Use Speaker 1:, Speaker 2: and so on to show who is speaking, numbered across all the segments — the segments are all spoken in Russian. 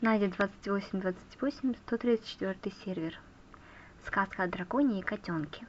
Speaker 1: Надя 2828, 134 сервер. Сказка о драконе и котенке.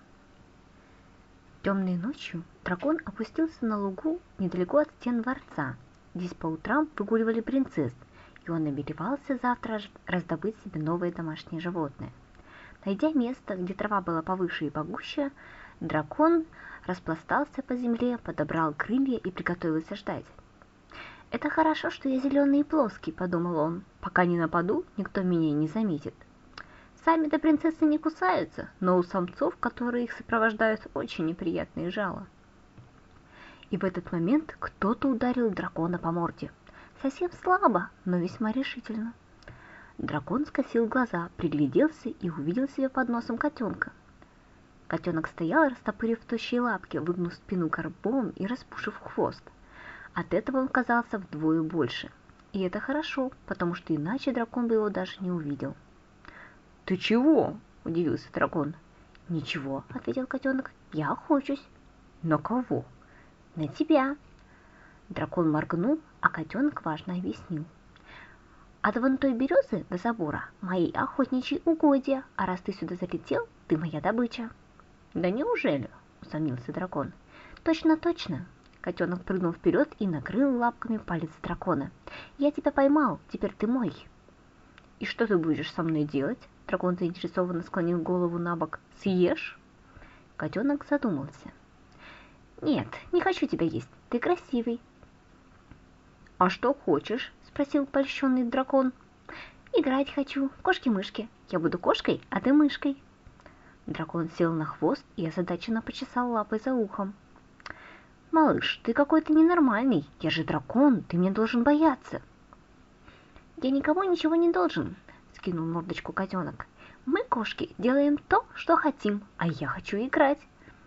Speaker 1: Темной ночью дракон опустился на лугу недалеко от стен дворца. Здесь по утрам выгуливали принцесс, и он намеревался завтра раздобыть себе новое домашнее животное. Найдя место, где трава была повыше и погуще, дракон распластался по земле, подобрал крылья и приготовился ждать. «Это хорошо, что я зеленый и плоский», — подумал он. «Пока не нападу, никто меня не заметит». Сами-то принцессы не кусаются, но у самцов, которые их сопровождают, очень неприятные жало. И в этот момент кто-то ударил дракона по морде. Совсем слабо, но весьма решительно. Дракон скосил глаза, пригляделся и увидел себя под носом котенка. Котенок стоял, растопырив тощие лапки, выгнув спину горбом и распушив хвост. От этого он казался вдвое больше. И это хорошо, потому что иначе дракон бы его даже не увидел. «Ты чего?» – удивился дракон. «Ничего», – ответил котенок, – «я охочусь». «На кого?» «На тебя». Дракон моргнул, а котенок важно объяснил. «От вон той березы до забора мои охотничьи угодья, а раз ты сюда залетел, ты моя добыча». «Да неужели?» – усомнился дракон. «Точно, точно». Котенок прыгнул вперед и накрыл лапками палец дракона. «Я тебя поймал, теперь ты мой». «И что ты будешь со мной делать?» Дракон заинтересованно склонил голову на бок. «Съешь?» Котенок задумался. «Нет, не хочу тебя есть, ты красивый». «А что хочешь?» – спросил польщенный дракон. «Играть хочу, в кошки-мышки. Я буду кошкой, а ты мышкой». Дракон сел на хвост и озадаченно почесал лапой за ухом. «Малыш, ты какой-то ненормальный. Я же дракон, ты мне должен бояться». «Я никому ничего не должен», — скинул мордочку котенок. «Мы, кошки, делаем то, что хотим, а я хочу играть».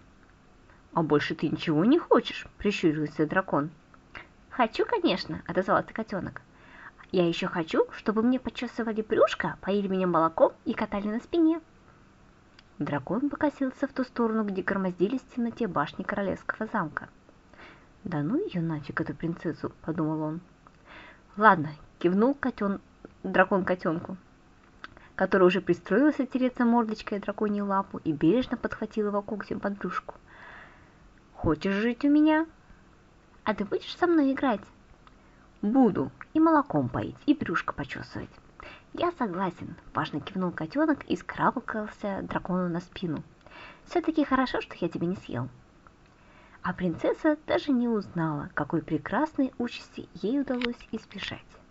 Speaker 1: «А больше ты ничего не хочешь?» — прищурился дракон. «Хочу, конечно», — отозвался котенок. «Я еще хочу, чтобы мне почесывали брюшко, поили меня молоком и катали на спине». Дракон покосился в ту сторону, где громоздились в темноте башни королевского замка. «Да ну ее нафиг, эту принцессу», — подумал он. «Ладно», — кивнул дракон котенку, который уже пристроился тереться мордочкой о драконью лапу и бережно подхватил его когтем под брюшку. «Хочешь жить у меня?» «А ты будешь со мной играть?» «Буду, и молоком поить, и брюшко почесывать». «Я согласен», — важно кивнул котенок и скарабкался дракону на спину. «Все-таки хорошо, что я тебя не съел». А принцесса даже не узнала, какой прекрасной участи ей удалось избежать.